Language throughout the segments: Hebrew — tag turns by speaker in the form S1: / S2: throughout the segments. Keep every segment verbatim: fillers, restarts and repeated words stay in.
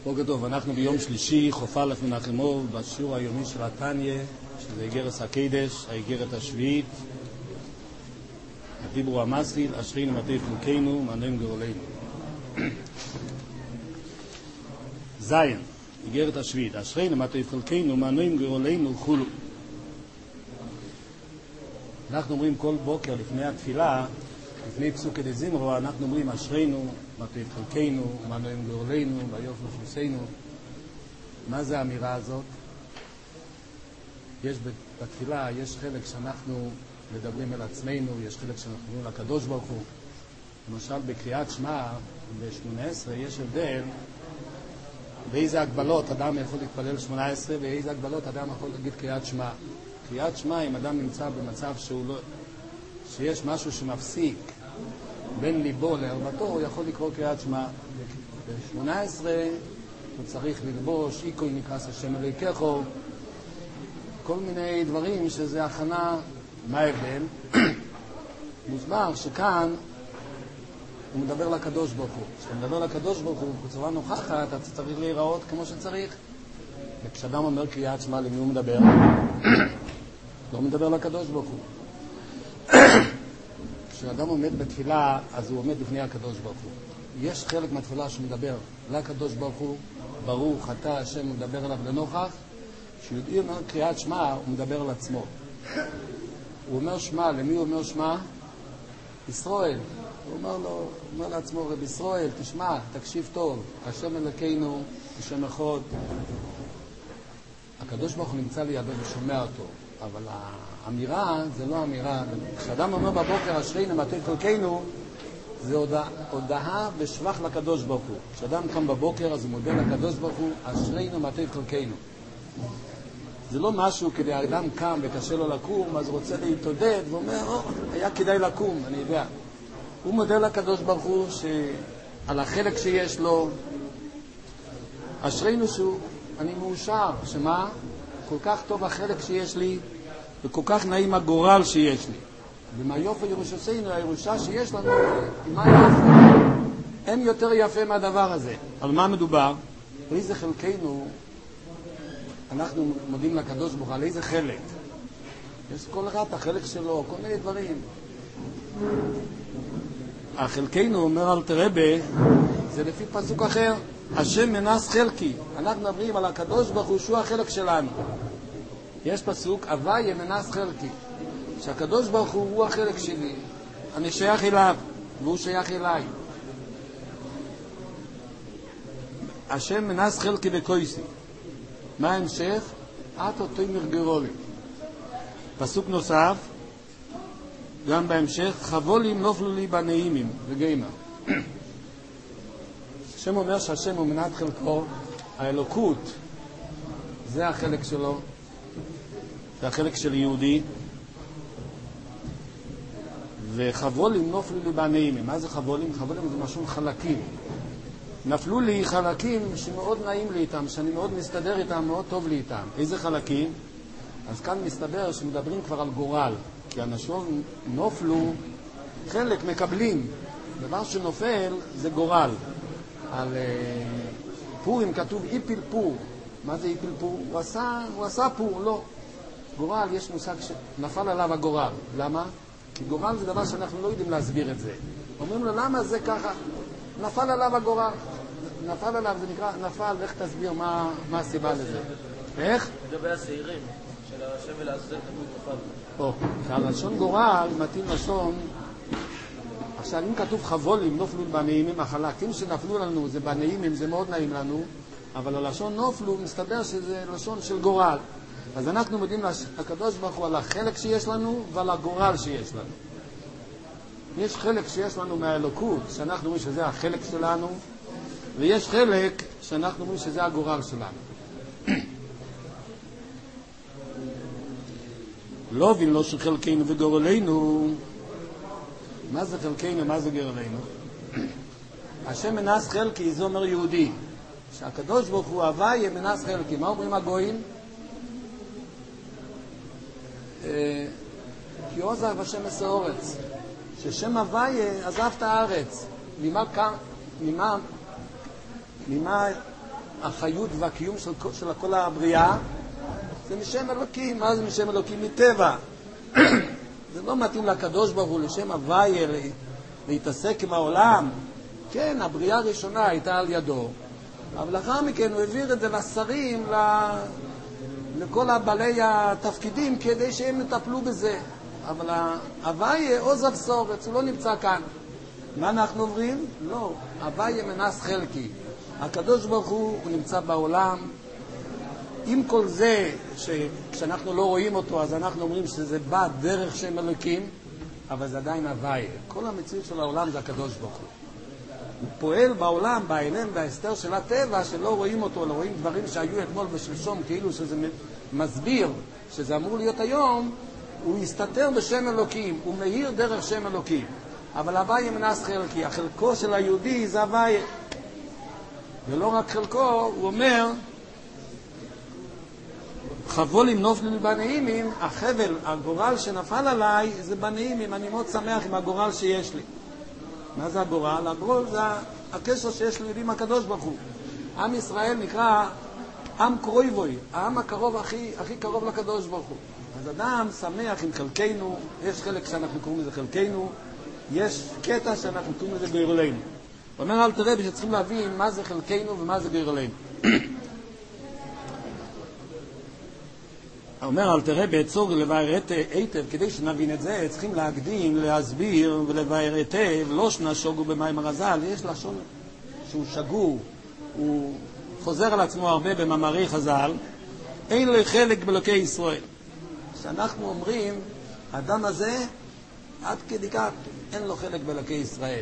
S1: בוקר טוב, אנחנו ביום שלישי, חוף א' מנחמוב, בשיעור היומי של התניא, שזה איגרת הקדש, האיגרת השביעית, הדיבור המסליל, אשרינו מטה חלקנו, מעננו גאולנו. זין, איגרת השביעית, אשרינו מטה חלקנו, מעננו גאולנו חולו. אנחנו אומרים כל בוקר לפני התפילה, לפני פסוקי דזמרו, אנחנו אומרים אשרינו מטה חלקנו, מעננו גאולנו, ביוף נפוסנו. מה זה האמירה הזאת? יש בתפילה, יש חלק שאנחנו מדברים אל עצמנו, יש חלק שאנחנו מדברים לקדוש ברוך הוא. למשל בקריאת שמע ב-שמונה עשרה יש הבדל באיזה הגבלות אדם יכול להתפלל שמונה עשרה ואיזה הגבלות אדם יכול להגיד קריאת שמע. קריאת שמע, אם אדם נמצא במצב שהוא לא, שיש משהו שמפסיק בין ליבו להרבתו, הוא יכול לקרוא קריאת שמע. ב-שמונה עשרה הוא צריך ללבוש איקוי נקרס השם אלוהיכךו, כל מיני דברים שזה הכנה. מה ההבדל? מוסבר שכאן הוא מדבר לקדוש ברוך הוא. כשאתה מדבר לקדוש ברוך הוא בצורה נוכחת, אתה צריך להיראות כמו שצריך. וכשאדם אומר קריאת שמע, למי הוא מדבר? לא מדבר לקדוש ברוך הוא. כשאדם עומד בתפילה, אז הוא עומד לפני הקדוש ברוך הוא. יש חלק מהתפילה שמדבר לקדוש ברוך הוא, ברוך אתה השם, הוא מדבר אליו לנוכח. כשיודעים אומר קריאת שמע, הוא מדבר על עצמו. הוא אומר שמע, למי הוא אומר שמע? ישראל. הוא אומר לו, הוא אומר לעצמו, רב ישראל, תשמע, תקשיב טוב, השם אלוקינו, השם אחד. הקדוש ברוך הוא נמצא לידו ושומע אותו, אבל האמירה זה לא אמירה. כשאדם אומר בבוקר אשרינו מטה חלקנו, זה הודעה, הודעה בשבח לקדוש ברוך הוא. כשאדם קם בבוקר אז הוא מודה לקדוש ברוך הוא, אשרינו מטה חלקנו. זה לא משהו כדי האדם קם וקשה לו לקום, אז הוא רוצה להתעודד ואומר, או, היה כדאי לקום, אני יודע. הוא מודה לקדוש ברוך הוא שעל החלק שיש לו, אשרינו שהוא, אני מאושר, שמה? כל כך טוב החלק שיש לי, וכל כך נעים הגורל שיש לי. ומה יופי ירושתנו, הירושה שיש לנו, מה יופי? אין יותר יפה מהדבר הזה. על מה מדובר? איזה חלקנו, אנחנו מודים לקדוש ברוך הוא, על איזה חלק? יש כל אחד החלק שלו, כל מיני דברים. החלקנו, אומר אל תרבה, זה לפי פסוק אחר, השם מנס חלקי. אנחנו מדברים על הקדוש ברוך הוא שהוא החלק שלנו. יש פסוק, הוויה מנס חלקי, שהקדוש ברוך הוא הוא החלק שלי, אני שייך אליו והוא שייך אליי. השם מנס חלקי וקויסי. מה ההמשך? את אותו מרגרולי. פסוק נוסף, גם בהמשך, חבולים נופלו לי בנעימים וגיימה. השם אומר שהשם הוא מנת חלקו, האלוקות זה החלק שלו, זה החלק של יהודי. וחבולים נופלו לי בנעימים. מה זה חבולים? חבולים זה משהו חלקים. נפלו לי חלקים שמאוד נעים לי איתם, שאני מאוד מסתדר איתם, מאוד טוב לי איתם. איזה חלקים? אז כאן מסתבר שמדברים כבר על גורל, כי אנשים נופלו, חלק מקבלים. דבר שנופל זה גורל. על uh, פורים כתוב איפיל פור. מה זה איפיל פור? הוא עשה, הוא עשה פור, לא. גורל, יש מושג שנפל עליו הגורל. למה? כי גורל זה דבר שאנחנו לא יודעים להסביר את זה. אומרים לו, למה זה ככה? נפל עליו הגורל. נפל עליו, זה נקרא, נפל, איך תסביר מה, מה הסיבה לזה? איך?
S2: לגבי השעירים, של השם ולעזאזל תמיד נפל.
S1: או, שהלשון גורל מתאים לשון, עכשיו אם כתוב חבולים, נופלו בנעימים, החלקים שנפלו לנו, זה בנעימים, זה מאוד נעים לנו, אבל הלשון נופלו, מסתבר שזה לשון של גורל. אז אנחנו מודים לקדוש ברוך הוא על החלק שיש לנו ועל הגורל שיש לנו. יש חלק שיש לנו מהאלוקות, שאנחנו אומרים שזה החלק שלנו, ויש חלק שאנחנו אומרים שזה הגורל שלנו. לא בין לא של חלקנו וגורלנו. מה זה חלקנו, מה זה גורלנו? השם מנס חלקי, זה אומר יהודי. שהקדוש ברוך הוא הוויה מנס חלקי. מה אומרים הגויים? כי עוזב השם עשה אורץ. ששם הוויה עזב את הארץ. ממה, ממה, ממה החיות והקיום של, של כל הבריאה, זה משם אלוקים. מה זה משם אלוקים? מטבע. זה לא מתאים לקדוש ברוך הוא, לשם הוויה, להתעסק עם העולם. כן, הבריאה הראשונה הייתה על ידו, אבל לאחר מכן הוא העביר את זה לשרים, לכל הבעלי התפקידים, כדי שהם יטפלו בזה. אבל הוויה עוז אבסורץ, הוא לא נמצא כאן. מה אנחנו אומרים? לא, הוויה מנס חלקי. הקדוש ברוך הוא, הוא נמצא בעולם. עם כל זה שכשאנחנו לא רואים אותו, אז אנחנו אומרים שזה בא דרך שם אלוקים, אבל זה עדיין הוויה. כל המציאות של העולם זה הקדוש ברוך הוא. הוא פועל בעולם, בהיעלם וההסתר של הטבע, שלא רואים אותו, לא רואים דברים שהיו אתמול ושלשום, כאילו שזה מסביר שזה אמור להיות היום. הוא יסתתר בשם אלוקים, הוא מאיר דרך שם אלוקים. אבל הוויה מנס חלקי, החלקו של היהודי זה הוויה. ולא רק חלקו, הוא אומר, חבולים נופלים בנעימים, החבל, הגורל שנפל עליי, זה בנעימים, אני מאוד שמח עם הגורל שיש לי. מה זה הגורל? הגורל זה הקשר שיש לי עם הקדוש ברוך הוא. עם ישראל נקרא עם קרויבוי, העם הקרוב הכי, הכי קרוב לקדוש ברוך הוא. אז אדם שמח עם חלקנו, יש חלק שאנחנו קוראים לזה חלקנו, יש קטע שאנחנו קוראים לזה גורלנו. הוא אומר אל תראה שצריכים להבין מה זה חלקנו ומה זה גורלנו. הוא אומר אל תראה בעצור לבאר היטב, כדי שנבין את זה צריכים להקדים, להסביר ולבאר היטב, לא שנשוגו במים הרזל, יש לשון שהוא שגור, הוא חוזר על עצמו הרבה במאמרי חז"ל, אין לו חלק באלוקי ישראל. שאנחנו אומרים, האדם הזה, עד כדי כך, אין לו חלק באלוקי ישראל.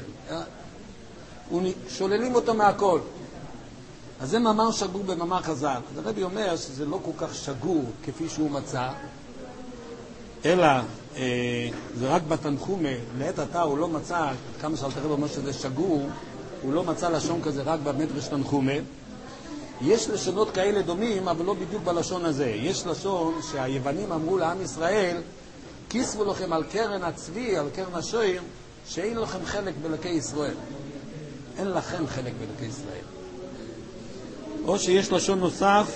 S1: שוללים אותו מהכל. אז זה מאמר שגור במאמר חז"ל. אז הרבי אומר שזה לא כל כך שגור כפי שהוא מצא, אלא אה, זה רק בתנחומה, לעת עתה הוא לא מצא, כמה שאלת הרבי אומר שזה שגור, הוא לא מצא לשון כזה רק במדרש תנחומה. יש לשונות כאלה דומים, אבל לא בדיוק בלשון הזה. יש לשון שהיוונים אמרו לעם ישראל, כיסבו לכם על קרן הצבי, על קרן השוער, שאין לכם חלק באלוקי ישראל. אין לכם חלק באלוקי ישראל. או שיש לשון נוסף,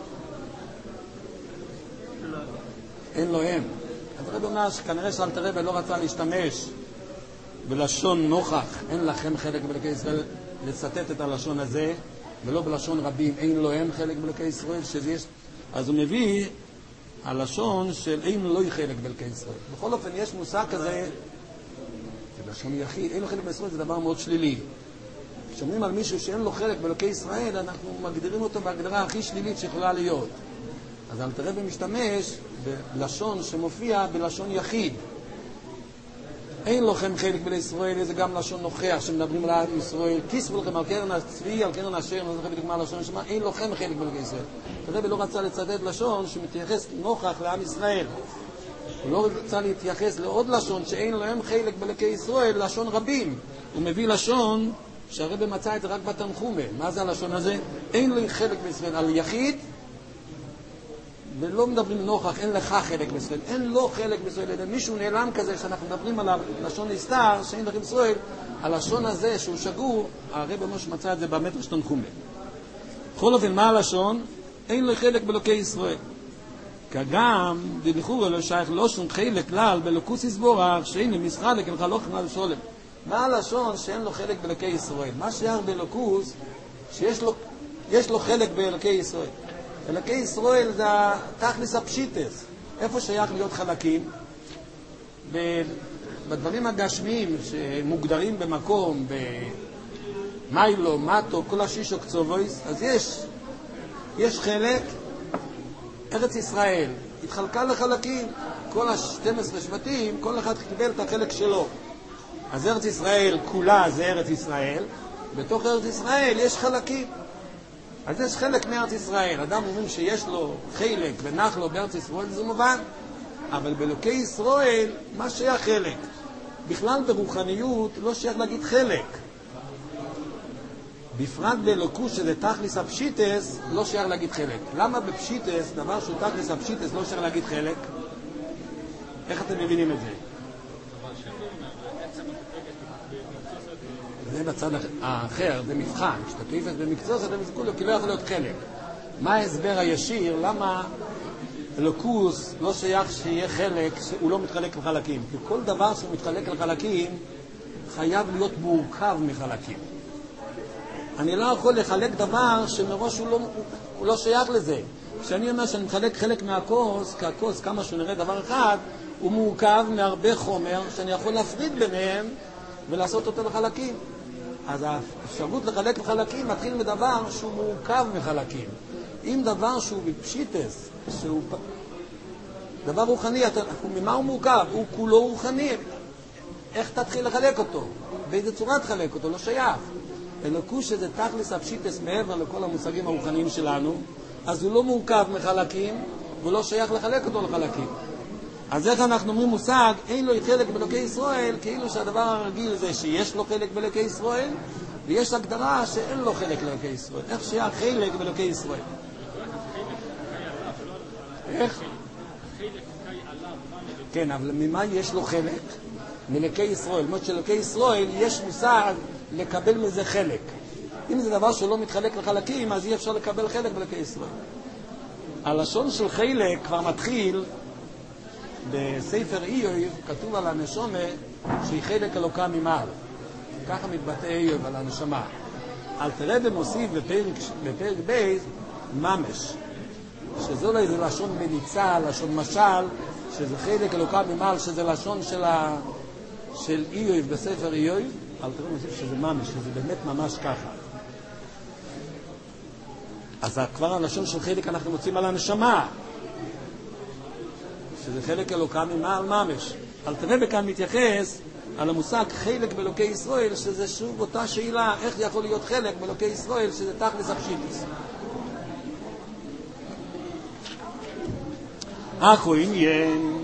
S1: אין לו הם. אז הרב אומר שכנראה שאלתר רבי לא רצה להשתמש בלשון נוכח, אין לכם חלק באלוקי ישראל, לצטט את הלשון הזה, ולא בלשון רבים, אין לו הם חלק באלוקי ישראל, שזה יש... אז הוא מביא הלשון של אין לו חלק באלוקי ישראל. בכל אופן יש מושג כזה, זה לשון יחיד, אין לו חלק בישראל, זה דבר מאוד שלילי. כשאומרים על מישהו שאין לו חלק באלוקי ישראל, אנחנו מגדירים אותו בהגדרה הכי שלילית שיכולה להיות. אז אלתר רבי משתמש בלשון שמופיע בלשון יחיד. אין לכם חלק באלוקי ישראל, זה גם לשון נוכח שמדברים על עם ישראל. כיסבו לכם על קרן הצבי, על קרן השוער, אני זוכר בדיוק מה הלשון שמה, אין לכם חלק באלוקי ישראל. אלתר רבי לא רצה לצטט לשון שמתייחס נוכח לעם ישראל. הוא לא רצה להתייחס לעוד לשון שאין להם חלק באלוקי ישראל, לשון רבים. הוא מביא לשון שהרבי מצא את זה רק בתנחומה. מה זה הלשון הזה? אין לי חלק בישראל, על יחיד, ולא מדברים נוכח, אין לך חלק בישראל, אין לו חלק בישראל, מישהו נעלם כזה שאנחנו מדברים על הלשון נסתר, שאין לכם ישראל, הלשון הזה שהוא שגור, הרבי ממש מצא את זה במדרש תנחומה. בכל אופן, מה הלשון? אין לו חלק באלוקי ישראל. כגם, דלכאורה לא שייך לא שום חלק כלל באלוקוס יסבורך, שאין למשחק אין חלוך על שולם. מה הלשון שאין לו חלק באלוקי ישראל? מה שייך באלוקוס שיש לו, יש לו חלק באלוקי ישראל? אלוקי ישראל זה תכלס הפשיטס. איפה שייך להיות חלקים? בדברים הגשמיים שמוגדרים במקום, במיילו, מטו, כל השישו קצובויס, אז יש, יש חלק, ארץ ישראל התחלקה לחלקים, כל ה-שנים עשר שבטים, כל אחד קיבל את החלק שלו. אז ארץ ישראל כולה זה ארץ ישראל, בתוך ארץ ישראל יש חלקים. אז יש חלק מארץ ישראל. אדם אומרים שיש לו חלק ונח לו בארץ ישראל, זה מובן. אבל באלוקי ישראל, מה שייך חלק? בכלל ברוחניות לא שייך להגיד חלק. בפרט באלוקות שזה תכלס הפשיטס, לא שייך להגיד חלק. למה בפשיטס, דבר שהוא תכלס הפשיטס, לא שייך להגיד חלק? איך אתם מבינים את זה? זה בצד האחר, זה מבחן. כשאתה תופס במקצוע, זה כולו, כי לא יכול להיות חלק. מה ההסבר הישיר? למה אלוקוס לא שייך שיהיה חלק, שהוא לא מתחלק לחלקים? כי כל דבר שהוא מתחלק לחלקים, חייב להיות מורכב מחלקים. אני לא יכול לחלק דבר שמראש הוא לא, הוא לא שייך לזה. כשאני אומר שאני מחלק חלק מהכוס, כי הכוס, כמה שהוא נראה דבר אחד, הוא מורכב מהרבה חומר שאני יכול להפריד ביניהם ולעשות אותו לחלקים. אז האפשרות לחלק לחלקים מתחיל מדבר שהוא מורכב מחלקים. אם דבר שהוא בפשיטס, שהוא דבר רוחני, אתה, ממה הוא מורכב? הוא כולו רוחני. איך תתחיל לחלק אותו? באיזה צורה תחלק אותו? לא שייך. אלוקוס שזה תכלס הפשיטס מעבר לכל המושגים הרוחניים שלנו, אז הוא לא מורכב מחלקים, והוא לא שייך לחלק אותו לחלקים. אז איך אנחנו אומרים מושג, אין לו חלק באלוקי ישראל, כאילו שהדבר הרגיל זה שיש לו חלק באלוקי ישראל, ויש הגדרה שאין לו חלק באלוקי ישראל. איך שייך חלק באלוקי ישראל? איך? כן, אבל ממה יש לו חלק? מלוקי ישראל. זאת שלוקי ישראל יש מושג לקבל מזה חלק. אם זה דבר שלא מתחלק לחלקים, אז אי אפשר לקבל חלק בלוקי ישראל. הלשון של חלק כבר מתחיל בספר איוב, כתוב על הנשמה שהיא חלק אלוקה ממעל. ככה מתבטא איוב על הנשמה. אל תראה במוסיף בפרק, בפרק בייס ממש, שזו לא איזה לשון מליצה, לשון משל, שזה חלק אלוקה ממעל, שזה לשון של, ה... של איוב בספר איוב. אל תראה במוסיף שזה ממש, שזה באמת ממש ככה. אז כבר הלשון של חלק אנחנו מוצאים על הנשמה, שזה חלק אלוקה ממעל ממש. אל תראה בכאן מתייחס על המושג חלק באלוקי ישראל, שזה שוב אותה שאלה, איך יכול להיות חלק באלוקי ישראל, שזה תכלס הפשיטס. אחו עניין,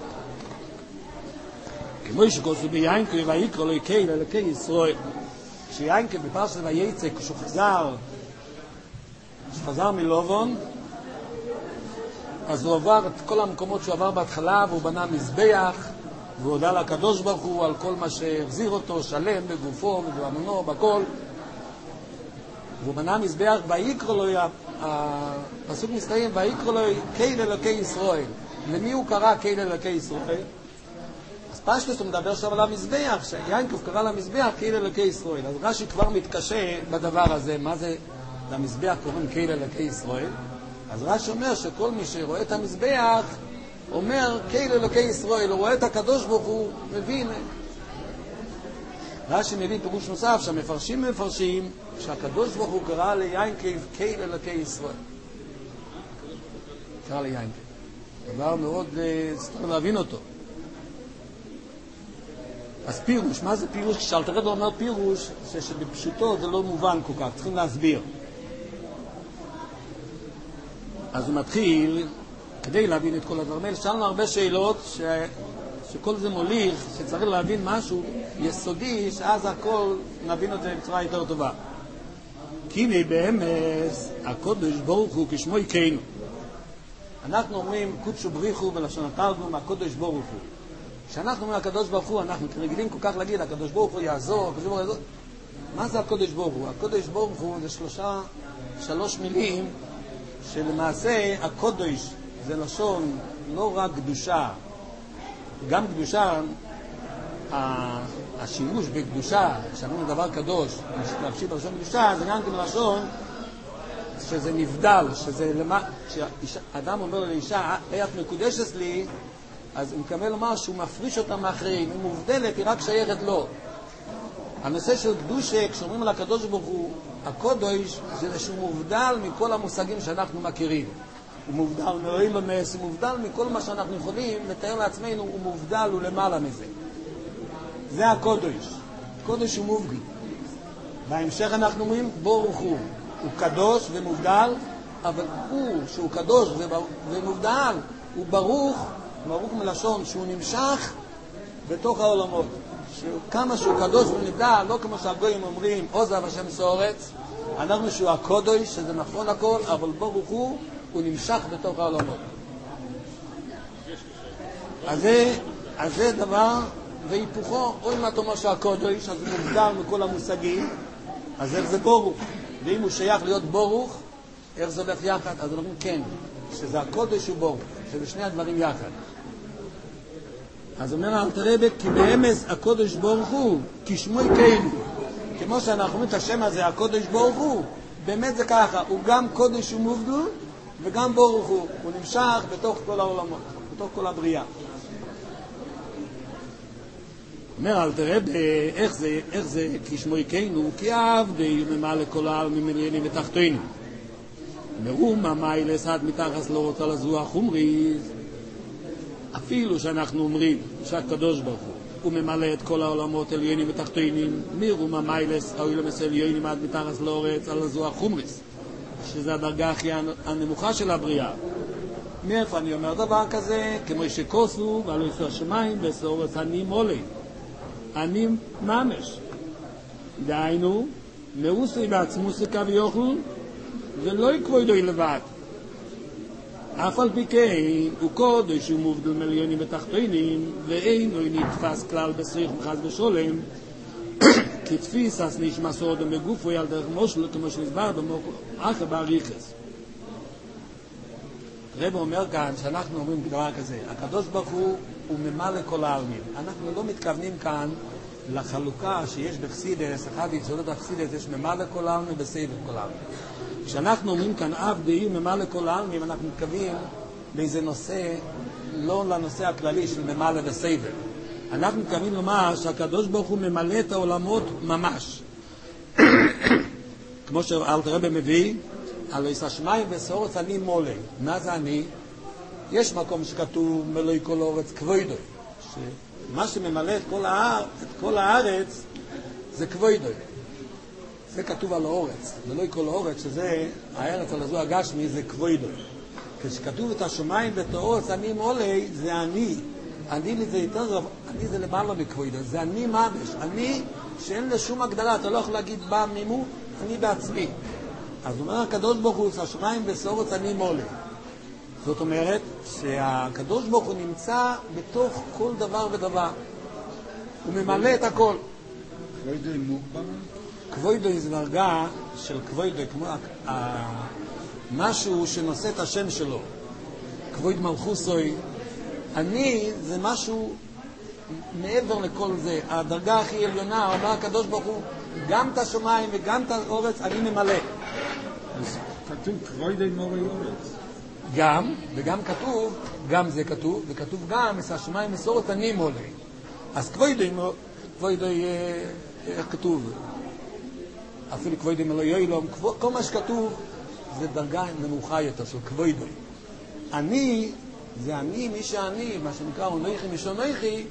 S1: כמו שכתוב ביינקו ויקרא לו קהל אלוקי ישראל, כשיינקו בפרשת ויצא, כשהוא חזר, כשחזר מלובון, אז הוא עבר את כל המקומות שהוא עבר בהתחלה, והוא בנה מזבח, והוא הודה לקדוש ברוך הוא על כל מה שהחזיר אותו, שלם בגופו ובאמונו, בכל. והוא בנה מזבח, ויקרא לו, הפסוק מסתיים, ויקרא לו קהל אלוקי ישראל. למי הוא קרא קהל אלוקי ישראל? אז פשטוס הוא מדבר עכשיו על המזבח, שיינקוב קרא למזבח קהל אלוקי ישראל. אז רש"י כבר מתקשה בדבר הזה, מה זה למזבח קוראים קהל אלוקי ישראל? אז רש"י אומר שכל מי שרואה את המזבח אומר קהל אלוקי ישראל, הוא רואה את הקדוש ברוך הוא, מבין. רש"י מביא פירוש נוסף שהמפרשים מפרשים שהקדוש ברוך הוא קרא ליינקב קהל אלוקי ישראל. קרא ליינקב. דבר מאוד סתם להבין אותו. אז פירוש, מה זה פירוש? כשאלתר רבי אומר פירוש, שבפשוטו זה לא מובן כל כך, צריכים להסביר. אז הוא מתחיל, כדי להבין את כל הדברים האלה, שאלנו הרבה שאלות ש... שכל זה מוליך, שצריך להבין משהו יסודי, שאז הכל נבין את זה בצורה יותר טובה. כי הנה באמת, הקודש ברוך הוא כשמו יקנו. אנחנו אומרים, קודשו בריחו בלשון התרגום, הקודש ברוך הוא. כשאנחנו אומרים הקדוש ברוך הוא, אנחנו רגילים כל כך להגיד, הקדוש ברוך הוא יעזור, הקדוש ברוך הוא יעזור. מה זה הקודש ברוך הוא? הקודש ברוך הוא זה שלושה, שלוש מילים, שלמעשה הקודש זה לשון לא רק קדושה, גם קדושה, השימוש בקדושה, כשאמרנו דבר קדוש, להפשיט לשון קדושה, זה גם לשון שזה נבדל, שזה למה, כשאדם אומר לאישה, את מקודשת לי, אז הוא מקבל לומר שהוא מפריש אותה מאחרים, היא מובדלת, היא רק שייכת לו. הנושא של קדושה, כשאומרים על הקדוש ברוך הוא, הקודש זה שהוא מובדל מכל המושגים שאנחנו מכירים. הוא מובדל מאילומס, הוא מובדל מכל מה שאנחנו יכולים לתאר לעצמנו, הוא מובדל, הוא למעלה מזה. זה הקודש. קודש הוא מובדל. בהמשך אנחנו אומרים ברוך הוא. הוא קדוש ומובדל, אבל הוא, שהוא קדוש ומובדל, הוא ברוך, ברוך מלשון שהוא נמשך בתוך העולמות. כמה שהוא קדוש ונבדל, לא כמו שהגויים אומרים עוזב השם סורץ, אנחנו שהוא הקודש, שזה נכון הכל, אבל ברוך הוא, הוא נמשך בתוך העולמות. אז זה, אז זה דבר והיפוכו, או אם אתה אומר שהקודש, אז הוא מוגדר מכל המושגים, אז איך זה ברוך? ואם הוא שייך להיות ברוך, איך זה הולך יחד? אז אנחנו כן, שזה הקודש הוא ברוך, שזה שני הדברים יחד. אז אומר אל תראה, כי באמס הקודש ברוך הוא, כשמוי כאילו. כמו שאנחנו אומרים את השם הזה, הקודש ברוך הוא, באמת זה ככה, הוא גם קודש ומובדל, וגם ברוך הוא, הוא נמשך בתוך כל העולמות, בתוך כל הבריאה. אומר אל תראה, איך זה, איך זה, כשמוי כאילו, כי עבדי ממלא כל העלמים עליונים ותחתונים. מאום המיילס עד מתחת לא רוצה לזוח חומרי, אפילו שאנחנו אומרים שהקדוש ברוך הוא הוא ממלא את כל העולמות עליונים ותחתונים, מאום המיילס העולמס עליונים עד מתחת לאורץ על הזוח חומריס, שזה הדרגה הכי הנמוכה של הבריאה. מאיפה אני אומר דבר כזה? כמו שכוסו ועלו יסו השמיים בסורץ אני מולי, אני ממש, דהיינו מאוסי בעצמוסי קו יוכל ולא יקבוי דוי לבד, אף על פי כן הוא קודש ומובדל מיליונים ותחתונים, ואינו נתפס כלל בסריך מחז ושולם, כי תפיס אז נשמע סוד ומגופו על דרך מושל, כמו שנסבר אחר בעריכס. רב אומר כאן שאנחנו אומרים דבר כזה, הקדוש ברוך הוא הוא ממלא כל העלמין. אנחנו לא מתכוונים כאן לחלוקה שיש בחסידס, אחד יסודות החסידס, יש ממלא כל העלמין בסייבר כל העלמין. כשאנחנו אומרים כאן אב דהי ממלא כל העלמין, אנחנו מתכוונים באיזה נושא, לא לנושא הכללי של ממלא וסייבר. אנחנו מתכוונים לומר שהקדוש ברוך הוא ממלא את העולמות ממש. כמו שאלתר רבי מביא, הלוא יש השמיים וסורץ אני מולה. מה זה אני? יש מקום שכתוב מלואי כל אורץ כבוידוי. שמה שממלא את כל, האר, את כל הארץ זה כבוידוי. זה כתוב על האורץ. מלואי כל אורץ, שזה הארץ על הזו הגשמי, זה כבוידוי. כשכתוב את השמיים ואת האורץ אני מולה, זה אני. אני לי זה יותר רב, אני זה למעלה מכבוידוי. זה אני ממש. אני שאין לשום הגדלה. אתה לא יכול להגיד בא מימו, אני בעצמי. אז אומר הקדוש ברוך הוא, השמיים וסורץ אני מולה. זאת אומרת שהקדוש ברוך הוא נמצא בתוך כל דבר ודבר. הוא ממלא את הכל.
S3: כבוידוי מוגבל?
S1: כבוידוי זה דרגה של כבוידוי, כמו משהו שנושא את השם שלו. כבויד מלכוסוי. אני זה משהו מעבר לכל זה. הדרגה הכי עליונה, אומר הקדוש ברוך הוא, גם את השמיים וגם את האורץ אני ממלא.
S3: אז כתוב כבוידוי מורי אורץ.
S1: גם, וגם כתוב, גם זה כתוב, וכתוב גם, את השמיים מסורת אני מולה. אז כבוידוי, כבוידוי, איך כתוב? אפילו כבוידוי מלא יוילום, כל מה שכתוב זה דרגה נמוכה יותר של כבוידוי. אני, זה אני, מי שאני, מה שנקרא אונויכי משונויכי,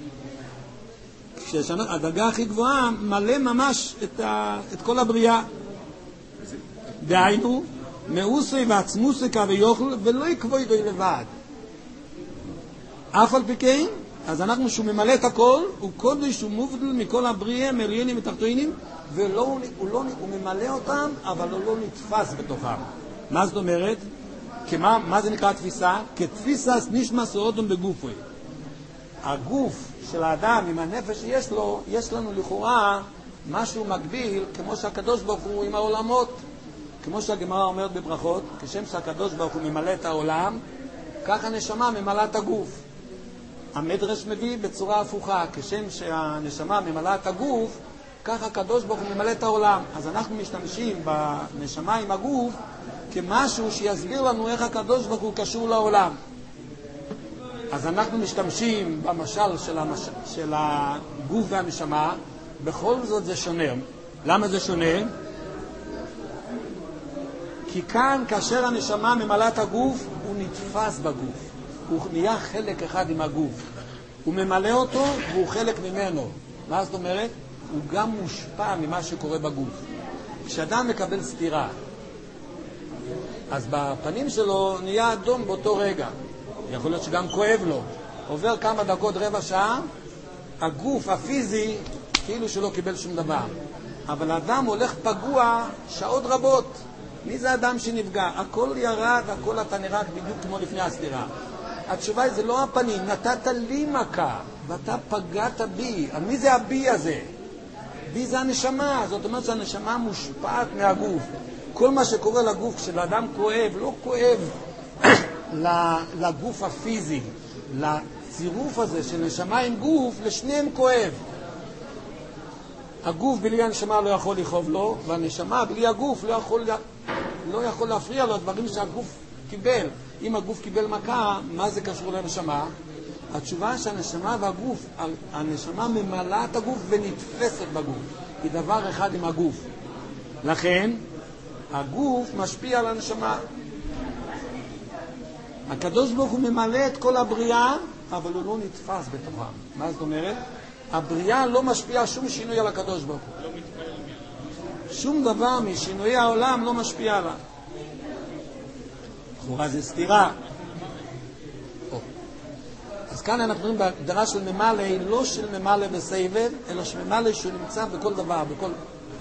S1: כשהדרגה הכי גבוהה מלא ממש את, ה, את כל הבריאה. דהיינו, מאוסי ועצמוסי קו יוכל ולא יקבוי דוי לבד. אף על פי כן, אז אנחנו שהוא ממלא את הכל, הוא קודש ומובדל מכל הבריאה, מעליונים ותחתונים, ולא, הוא, לא, הוא ממלא אותם, אבל הוא לא נתפס בתוכם. מה זאת אומרת? כמה, מה זה נקרא תפיסה? כתפיסה נשמע סעודום בגופוי. הגוף של האדם עם הנפש שיש לו, יש לנו לכאורה משהו מקביל, כמו שהקדוש ברוך הוא עם העולמות. כמו שהגמרא אומרת בברכות, כשם שהקדוש ברוך הוא ממלא את העולם, כך הנשמה ממלא את הגוף. המדרש מביא בצורה הפוכה, כשם שהנשמה ממלא את הגוף, כך הקדוש ברוך הוא ממלא את העולם. אז אנחנו משתמשים בנשמה עם הגוף כמשהו שיסביר לנו איך הקדוש ברוך הוא קשור לעולם. אז אנחנו משתמשים במשל של, המש... של הגוף והנשמה, בכל זאת זה שונה. למה זה שונה? כי כאן כאשר הנשמה ממלא את הגוף, הוא נתפס בגוף. הוא נהיה חלק אחד עם הגוף. הוא ממלא אותו והוא חלק ממנו. מה זאת אומרת? הוא גם מושפע ממה שקורה בגוף. כשאדם מקבל סתירה, אז בפנים שלו נהיה אדום באותו רגע. יכול להיות שגם כואב לו. עובר כמה דקות, רבע שעה, הגוף הפיזי כאילו שלא קיבל שום דבר. אבל האדם הולך פגוע שעות רבות. מי זה אדם שנפגע? הכל ירד, הכל אתה נראה בדיוק כמו לפני הסתירה. התשובה היא, זה לא הפנים, נתת לי מכה, ואתה פגעת בי. מי זה הבי הזה? בי זה הנשמה, זאת אומרת שהנשמה מושפעת מהגוף. כל מה שקורה לגוף, כשלאדם כואב, לא כואב לגוף הפיזי, לצירוף הזה של נשמה עם גוף, לשניהם כואב. הגוף בלי הנשמה לא יכול לכאוב לו, והנשמה בלי הגוף לא יכול, לא יכול להפריע לו דברים שהגוף קיבל. אם הגוף קיבל מכה, מה זה קשור לנשמה? התשובה שהנשמה והגוף, הנשמה ממלאה את הגוף ונתפסת בגוף. היא דבר אחד עם הגוף. לכן, הגוף משפיע על הנשמה. הקדוש ברוך הוא ממלא את כל הבריאה, אבל הוא לא נתפס בתוכם. מה זאת אומרת? הבריאה לא משפיעה שום שינוי על הקדוש ברוך הוא. שום דבר משינוי העולם לא משפיע עליו. לכאורה זה סתירה. אז כאן אנחנו רואים בהגדרה של ממלא, לא של ממלא בסבב, אלא של ממלא שהוא נמצא בכל דבר, בכל...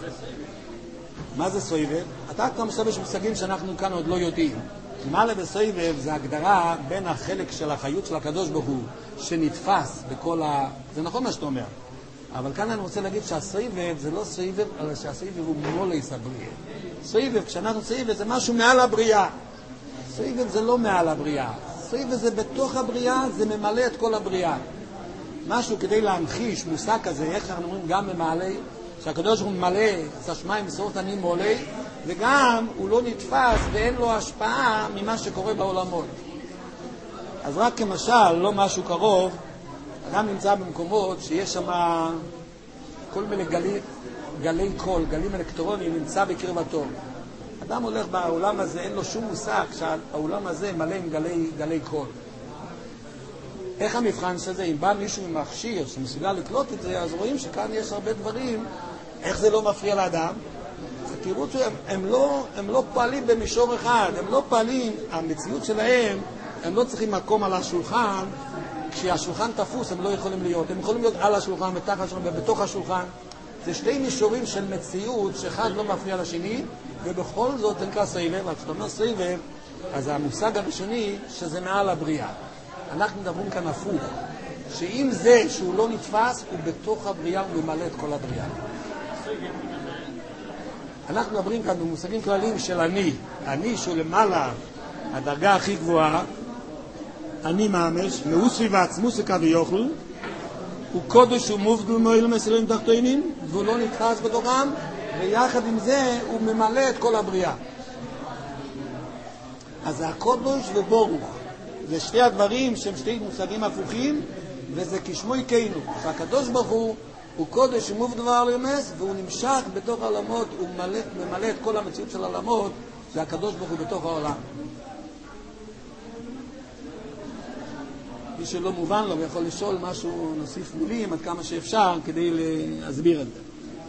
S1: מה זה סבב? אתה כבר משתמש מושגים שאנחנו כאן עוד לא יודעים. ממלא בסבב זה הגדרה בין החלק של החיות של הקדוש ברוך הוא שנתפס בכל ה... זה נכון מה שאתה אומר. אבל כאן אני רוצה להגיד שהסבב זה לא סבב, אלא שהסבב הוא מולס הבריאה. סבב, כשאנחנו סבב זה משהו מעל הבריאה. סבב זה לא מעל הבריאה. סבב זה בתוך הבריאה, זה ממלא את כל הבריאה. משהו כדי להמחיש מושג כזה, איך אנחנו אומרים גם ממלא, שהקדוש הוא ממלא, את השמיים מסורת אני מולא, וגם הוא לא נתפס ואין לו השפעה ממה שקורה בעולמות. אז רק כמשל, לא משהו קרוב, אדם נמצא במקומות שיש שם כל מיני גלי, גלי קול, גלים אלקטרוניים, נמצא בקרבתו. אדם הולך בעולם הזה, אין לו שום מושג שהעולם הזה מלא עם גלי, גלי קול. איך המבחן של זה? אם בא מישהו עם מכשיר שמסוגל לקלוט את זה, אז רואים שכאן יש הרבה דברים, איך זה לא מפריע לאדם? תראו שהם הם לא, הם לא פועלים במישור אחד, הם לא פועלים, המציאות שלהם, הם לא צריכים מקום על השולחן, כשהשולחן תפוס הם לא יכולים להיות, הם יכולים להיות על השולחן, מתחת השולחן ובתוך השולחן. זה שתי מישורים של מציאות שאחד לא מפריע לשני, ובכל זאת זה נקרא סבב. אז כשאתה אומר סבב, אז המושג הראשוני שזה מעל הבריאה. אנחנו מדברים כאן הפוך, שאם זה שהוא לא נתפס, הוא בתוך הבריאה, הוא ממלא את כל הבריאה. אנחנו מדברים כאן במושגים כלליים של אני, אני שהוא למעלה, הדרגה הכי גבוהה, אני ממש, מאוסי ועצמוס קו יוכל, הוא קודש ומובדל מועיל מסלעים תחתונים, והוא לא נתפס בתוכם, ויחד עם זה הוא ממלא את כל הבריאה. אז זה הקודש וברוך. זה שתי הדברים שהם שתי מושגים הפוכים, וזה כשמוי קיינו. שהקדוש ברוך הוא, הוא קודש ומובדל מועיל, והוא נמשך בתוך העולמות, הוא ממלא, ממלא את כל המציאות של העולמות, זה הקדוש ברוך הוא בתוך העולם. מי שלא מובן לו, יכול לשאול משהו, נוסיף מילים עד כמה שאפשר כדי להסביר את זה.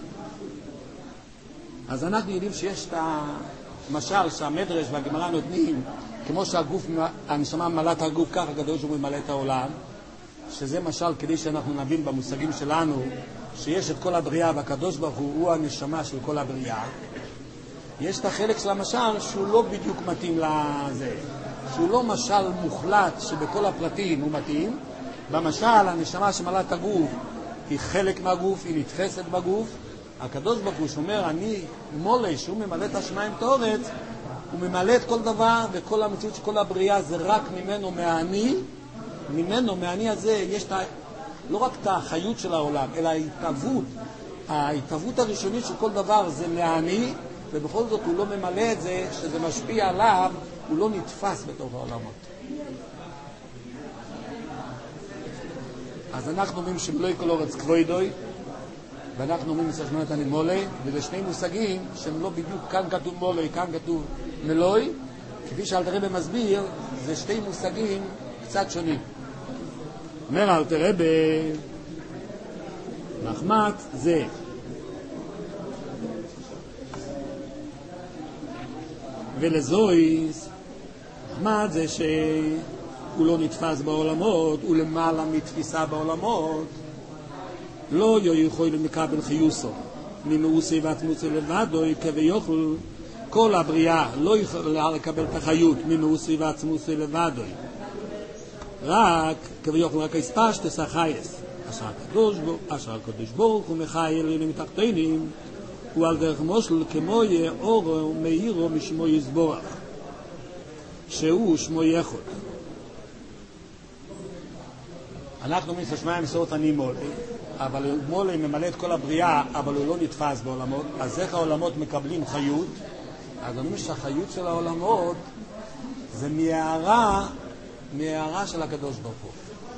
S1: אז אנחנו יודעים שיש את המשל שהמדרש והגמרא נותנים, כמו שהגוף, הנשמה ממלא את הגוף, כך הקדוש ברוך הוא ממלא את העולם, שזה משל כדי שאנחנו נבין במושגים שלנו, שיש את כל הבריאה והקדוש ברוך הוא הוא הנשמה של כל הבריאה. יש את החלק של המשל שהוא לא בדיוק מתאים לזה. שהוא לא משל מוחלט שבכל הפרטים הוא מתאים. במשל, הנשמה שמלאה את הגוף היא חלק מהגוף, היא נתפסת בגוף. הקדוש ברוך הוא שאומר, אני מולה, שהוא ממלא את השמיים תורץ, הוא ממלא את כל דבר, וכל המציאות של כל הבריאה זה רק ממנו, מהאני. ממנו, מהאני הזה, יש את, לא רק את החיות של העולם, אלא ההתהוות. ההתהוות הראשונית של כל דבר זה מהאני, ובכל זאת הוא לא ממלא את זה, שזה משפיע עליו, הוא לא נתפס בתוך העולמות. אז אנחנו אומרים שמלוי כל אורץ כבודוי, ואנחנו אומרים מסשמונת אני מולי, וזה שני מושגים שהם לא בדיוק, כאן כתוב מולי, כאן כתוב מלוי, כפי שאלתר רבי מסביר, זה שתי מושגים קצת שונים. אומר אלתר רבי, מחמת זה, ולזויס, מחמת זה שהוא לא נתפס בעולמות, הוא למעלה מתפיסה בעולמות, לא יכול לקבל חיוסו, ממאוסי ועצמוסי לבדו, כביכול כל הבריאה לא יכולה לקבל את החיות ממאוסי ועצמוסי לבדו. רק כביכול רק הספשטס החייס אשר הקדוש ברוך אשר הקדוש ברוך הוא מחי עליונים מתחתינים הוא על דרך מושל כמו אורו מאירו משמו יזבורך שהוא שמו יחוד. אנחנו אומרים ששמיים מסורת אני מולי, אבל מולי ממלא את כל הבריאה, אבל הוא לא נתפס בעולמות. אז איך העולמות מקבלים חיות? אז אומרים שהחיות של העולמות זה מהערה, מהערה של הקדוש ברוך הוא.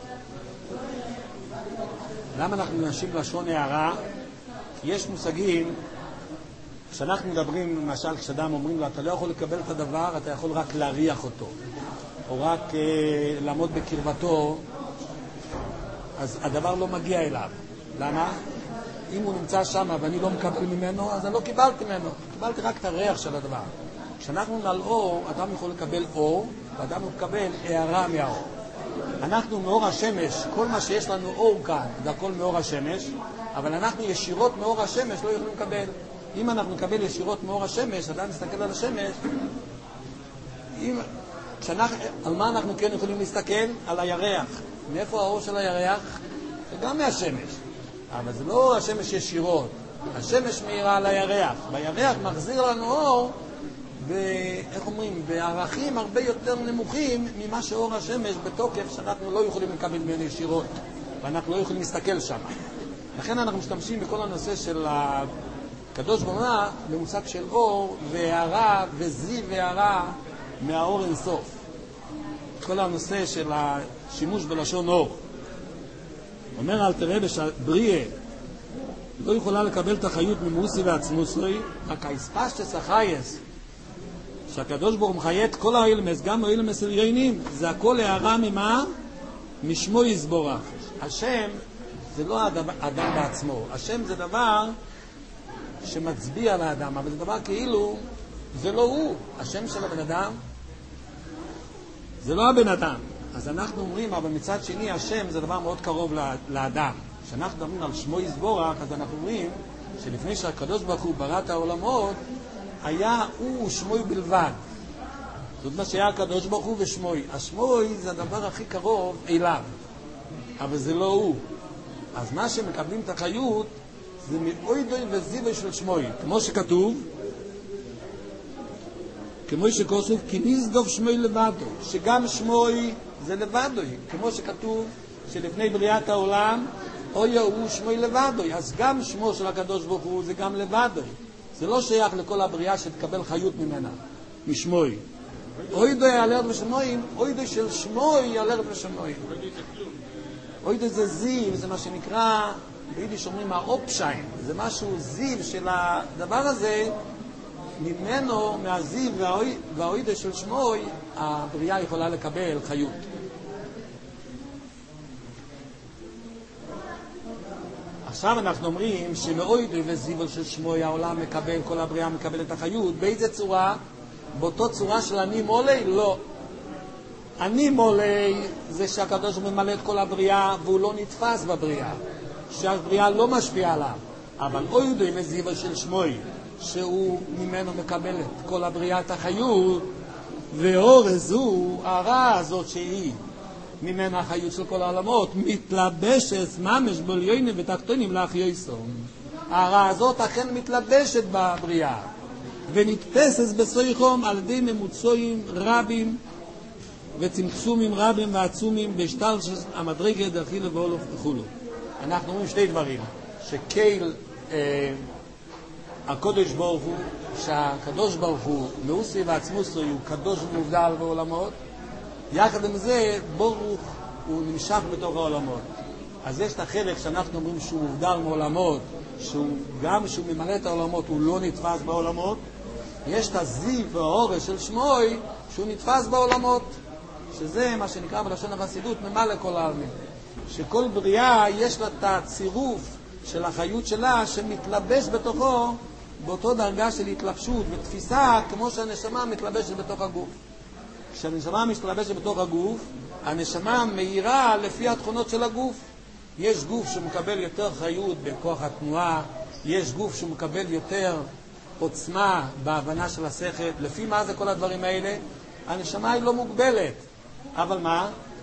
S1: למה אנחנו נשיב לשון הערה? כי יש מושגים, כשאנחנו מדברים, למשל כשאדם אומרים לו, אתה לא יכול לקבל את הדבר, אתה יכול רק להריח אותו, או רק אה, לעמוד בקרבתו, אז הדבר לא מגיע אליו. למה? אם הוא נמצא שם ואני לא מקבל ממנו, אז אני לא קיבלתי ממנו. קיבלתי רק את הריח של הדבר. כשאנחנו על אור, אדם יכול לקבל אור, ואדם מקבל הערה מהאור. אנחנו מאור השמש, כל מה שיש לנו אור כאן, זה הכל מאור השמש, אבל אנחנו ישירות מאור השמש לא יכולים לקבל. אם אנחנו נקבל ישירות מאור השמש, אדם מסתכל על השמש, אם, כשאנחנו, על מה אנחנו כן יכולים להסתכל? על הירח. מאיפה האור של הירח? זה גם מהשמש. אבל זה לא השמש ישירות. השמש מאירה על הירח. והירח מחזיר לנו אור, איך אומרים, בערכים הרבה יותר נמוכים ממה שאור השמש בתוקף שאנחנו לא יכולים לקבל ממנו ישירות. ואנחנו לא יכולים להסתכל שם. לכן אנחנו משתמשים בכל הנושא של הקדוש ברוך הוא במושג של אור והערה וזיו והערה מהאור אינסוף. כל הנושא של השימוש בלשון אור. אומר אל תראה שהבריאה לא יכולה לקבל את החיות ממוסי ועצמוסי, רק היספשטס החייס, שהקדוש ברוך הוא מחיה את כל האילמס, גם האילמס עליינים, זה הכל הערה ממה? משמו יזבורך. השם זה לא האדם בעצמו, השם זה דבר שמצביע על האדם, אבל זה דבר כאילו, זה לא הוא, השם של הבן אדם, זה לא הבן אדם. אז אנחנו אומרים, אבל מצד שני, השם זה דבר מאוד קרוב לאדם. כשאנחנו מדברים על שמו יזבורך, אז אנחנו אומרים שלפני שהקדוש ברוך הוא ברא את העולמות, היה הוא שמוי בלבד. זאת אומרת שהיה הקדוש ברוך הוא ושמוי. השמוי זה הדבר הכי קרוב אליו, אבל זה לא הוא. אז מה שמקבלים את החיות זה מאוידוי וזיווי של שמוי. כמו שכתוב, כמו שכתוב, כי נשגב שמוי לבדו, שגם שמוי זה לבדו. כמו שכתוב שלפני בריאת העולם, אוי הוא שמוי לבדו. אז גם שמו של הקדוש ברוך הוא זה גם לבדו. זה לא שייך לכל הבריאה שתקבל חיות ממנה, משמוי. אוידו ילרד ושמויים, אוידו של שמוי ילרד ושמויים. אוידו זה זיו, זה מה שנקרא, ביידיש אומרים האופשיין, זה משהו זיו של הדבר הזה, ממנו, מהזיו והאוידו של שמוי, הבריאה יכולה לקבל חיות. עכשיו אנחנו אומרים שמאוידו וזיו של שמוי העולם מקבל, כל הבריאה מקבל את החיות. באיזה צורה? באותו צורה של אני מולי? לא. אני מולי זה שהקדוש הוא ממלא את כל הבריאה והוא לא נתפס בבריאה, שהבריאה לא משפיעה עליו. אבל אוידו וזיו של שמוי שהוא ממנו מקבל את כל הבריאה, את החיות, ואור זו, הרע הזאת שהיא ממנה החיות של כל העולמות, מתלבשת ממש בוליונים ותחתונים לאחיוסום. הרע הזאת אכן מתלבשת בבריאה ונתפסת בסויחום על ידי ממוצויים רבים וצמצומים רבים ועצומים בשטר המדרגה דרכי לבולוף וכולו. אנחנו אומרים שתי דברים, שקייל אה, הקודש ברוך הוא, שהקדוש ברוך הוא מאוסי ועצמוסי הוא קדוש ומובדל בעולמות, יחד עם זה ברוך הוא נמשך בתוך העולמות. אז יש את החלק שאנחנו אומרים שהוא מובדל מעולמות, שהוא גם שהוא ממלא את העולמות הוא לא נתפס בעולמות. יש את הזיו והאורש של שמוי שהוא נתפס בעולמות, שזה מה שנקרא בלשון החסידות ממלא כל העלמין, שכל בריאה יש לה את הצירוף של החיות שלה שמתלבש בתוכו באותו דרגה של התלבשות ותפיסה, כמו שהנשמה מתלבשת בתוך הגוף. כשהנשמה מתלבשת בתוך הגוף, הנשמה מהירה לפי התכונות של הגוף. יש גוף שמקבל יותר חיות בכוח התנועה, יש גוף שמקבל יותר עוצמה בהבנה של השכל. לפי מה זה כל הדברים האלה? הנשמה היא לא מוגבלת, אבל מה?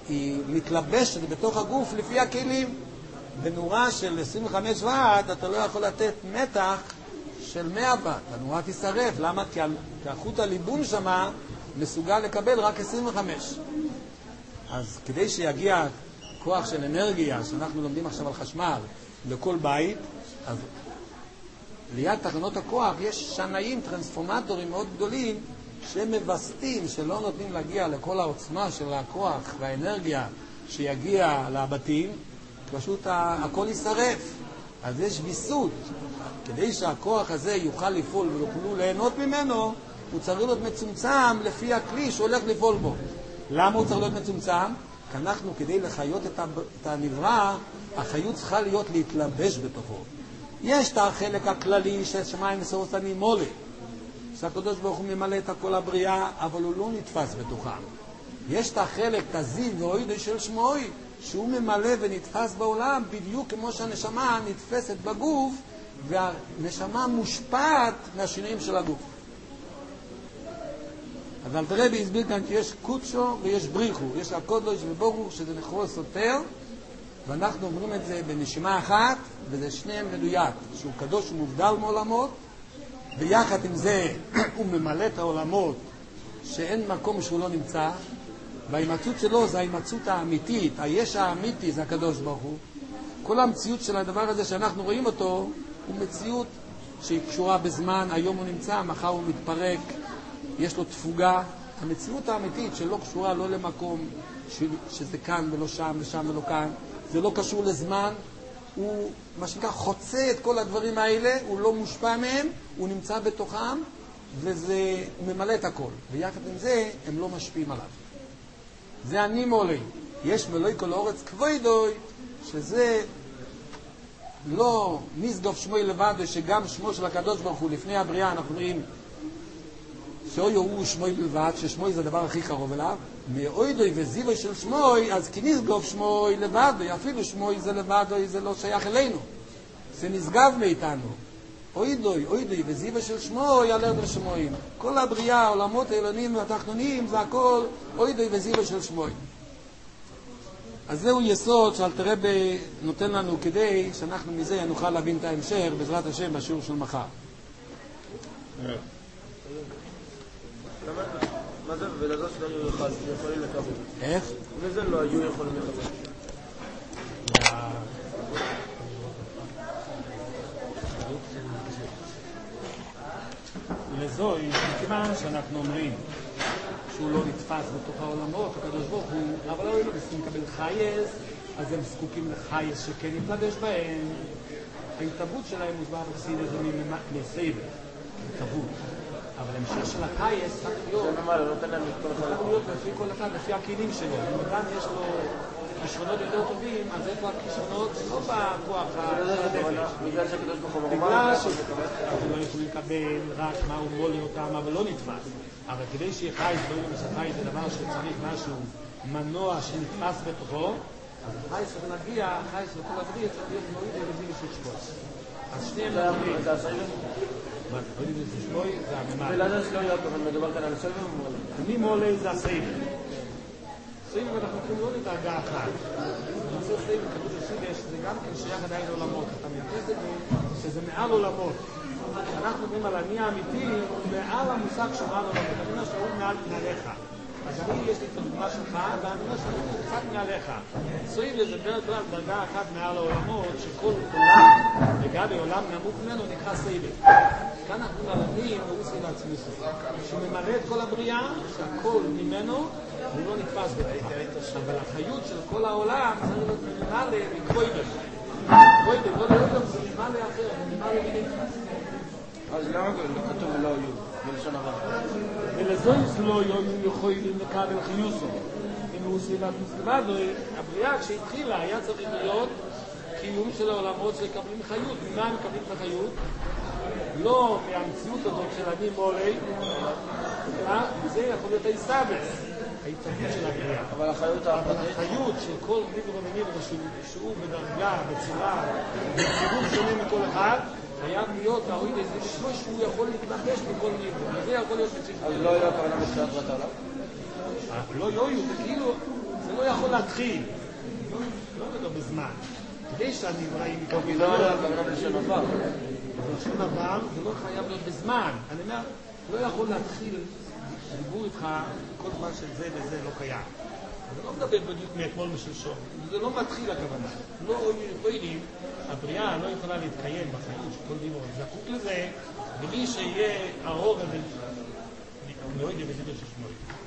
S1: היא מתלבשת בתוך הגוף לפי הכלים. בנורה של עשרים וחמש ועד אתה לא יכול לתת מתח של מאה ועד, הנורה תישרף. למה? כי החוט הליבון שמה מסוגל לקבל רק עשרים וחמש. אז כדי שיגיע כוח של אנרגיה, שאנחנו לומדים עכשיו על חשמל, לכל בית, אז ליד תחנות הכוח יש שנאים, טרנספורמטורים מאוד גדולים, שמבסטים, שלא נותנים להגיע לכל העוצמה של הכוח והאנרגיה שיגיע לבתים, פשוט הכל יישרף. אז יש ויסות. כדי שהכוח הזה יוכל לפעול ויוכלו ליהנות ממנו, הוא צריך להיות מצומצם לפי הכלי שהולך לפעול בו. למה הוא צריך להיות מצומצם? כי אנחנו, כדי לחיות את הנברא, החיות צריכה להיות להתלבש בתוכו. יש את החלק הכללי של שמיים וסורות הנימולה, שהקדוש ברוך הוא ממלא את כל הבריאה, אבל הוא לא נתפס בתוכם. יש את החלק, את הזיו והאוידו של שמוי, שהוא ממלא ונתפס בעולם, בדיוק כמו שהנשמה נתפסת בגוף, והנשמה מושפעת מהשינויים של הגוף. אז אל תראה בהסביר כאן כי יש קודשו ויש בריחו, יש הקודש וברוך שזה נחרו סותר, ואנחנו אומרים את זה בנשימה אחת, וזה שניהם מדויק, שהוא קדוש ומובדל מעולמות, ויחד עם זה הוא ממלא את העולמות שאין מקום שהוא לא נמצא, וההימצאות שלו זה ההימצאות האמיתית, היש האמיתי זה הקדוש ברוך הוא. כל המציאות של הדבר הזה שאנחנו רואים אותו הוא מציאות שהיא קשורה בזמן, היום הוא נמצא, מחר הוא מתפרק, יש לו תפוגה. המציאות האמיתית שלא קשורה לא למקום ש... שזה כאן ולא שם ושם ולא כאן, זה לא קשור לזמן, הוא מה שנקרא חוצה את כל הדברים האלה, הוא לא מושפע מהם, הוא נמצא בתוכם וזה ממלא את הכל, ויחד עם זה הם לא משפיעים עליו. זה הנימולי. יש מלואי כל אורץ כבודוי, שזה לא נסגוף שמוי לבד, שגם שמו של הקדוש ברוך הוא לפני הבריאה אנחנו רואים שאוי הוא שמוי בלבד, ששמוי זה הדבר הכי קרוב אליו, מאוידוי וזיבוי של שמוי, אז כי נסגוף שמוי לבד, אפילו שמוי זה לבד, זה לא שייך אלינו, זה נסגב מאיתנו. אוידוי, אוידוי וזיבוי של שמוי על ארדר שמויים. כל הבריאה, העולמות העליונים והתחתונים, זה הכל אוידוי וזיבוי של שמוי. אז זהו יסוד שאלתר רבי נותן לנו כדי שאנחנו מזה נוכל להבין את ההמשך בעזרת השם בשיעור של מחר.
S2: מה זה? ולזה שלא היו יכולים לקבל.
S1: איך?
S2: וזה לא היו יכולים לקבל.
S1: לזוי, מכיוון שאנחנו אומרים שהוא לא נתפס בתוך העולמות, הקדוש ברוך הוא, אבל לא היו צריכים לקבל חייס, אז הם זקוקים לחייס שכן יתלבש בהם. ההתאבות שלהם מוסבר בחסידות זה מסייבר, התאבות. אבל המשך של החייס צריך להיות, צריך להיות לפי כל אחד, לפי הכלים שלו. אם אדם יש לו כישרונות יותר טובים, אז איפה הכישרונות לא בכוח הנפש.
S2: בגלל שהקדוש ברוך הוא
S1: בגלל שאנחנו לא יכולים לקבל רק מה הוא מולי אותם, אבל לא נתפס. אבל כדי שיהיה חייס, לא יודעים שחייס זה דבר שצריך משהו מנוע שנתפס בתוכו, אז החייס צריך להגיע, החייס לכל הבריא צריך להיות מוריד ולזים של שבוץ. אז שניהם נתונים.
S2: זה הסייבר?
S1: מה זה? מוריד ולזים של שבוץ זה הממד.
S2: ולזה שלא יהיה טוב, מדובר כאן על הסייבר ומולי.
S1: אני מולי זה הסייבר. סייבר אנחנו יכולים לראות את ההגעה אחת. נושא סייבר כתוב בסידש, זה גם כן שייך עדיין לעולמות. אתה מייחס את זה שזה מעל עולמות. אנחנו אומרים על אני האמיתי, מעל המושג שהוא מעל עולמות. אני אומר שהוא מעל מעליך. אז אני, יש לי את הדוגמה שלך, ואני אומר שהוא קצת מעליך. סייבר זה בדרך כלל דרגה אחת מעל העולמות, שכל עולם, לגבי עולם נמוך ממנו, נקרא סייבר. כאן אנחנו מלמדים, הוא עושה לעצמי סוף. שהוא ממלא את כל הבריאה, שהכל ממנו, הוא לא נתפס בתוכה. אבל החיות של כל העולם צריך להיות ממלא מקרויבר. קרויבר, לא לאודם, זה ממלא אחר, זה ממלא מנתפס.
S2: אז למה כתוב לא יהיו, בלשון הרע?
S1: ולזויס לא יהיו יכולים לקבל חיוסו. אם הוא עושה לעצמי לבד, הבריאה כשהתחילה היה צריך להיות קיום של העולמות שקבלים חיות. ממה הם מקבלים את החיות? לא מהמציאות הזאת של אני מולי, זה יכול להיות היסבס, ההתאבות של הבריאה.
S2: אבל החיות
S1: החיות של כל ניגו ומיניגו שהוא בדרגה, בצורה, בצירוף שונה מכל אחד, חייב להיות ההוריד איזה שמוי שהוא יכול להתלבש בכל ניגו. וזה יכול להיות מציאות.
S2: אז לא יהיו הכוונה בתחילת בת העולם?
S1: לא יהיו, זה כאילו, זה לא יכול להתחיל. לא לא בזמן. כדי שאני אולי...
S2: טוב, כי לא היה כוונה לשון עבר.
S1: לשון עבר זה לא חייב להיות בזמן. אני אומר, לא יכול להתחיל דיבור איתך כל זמן שזה וזה לא קיים. אני לא מדבר בדיוק מאתמול משלשום. זה לא מתחיל הכוונה. לא יודעים, הבריאה לא יכולה להתקיים בחיים של כל דיבור. זקוק לזה, בלי שיהיה האור הזה. אני לא יודע בדיוק ששמור.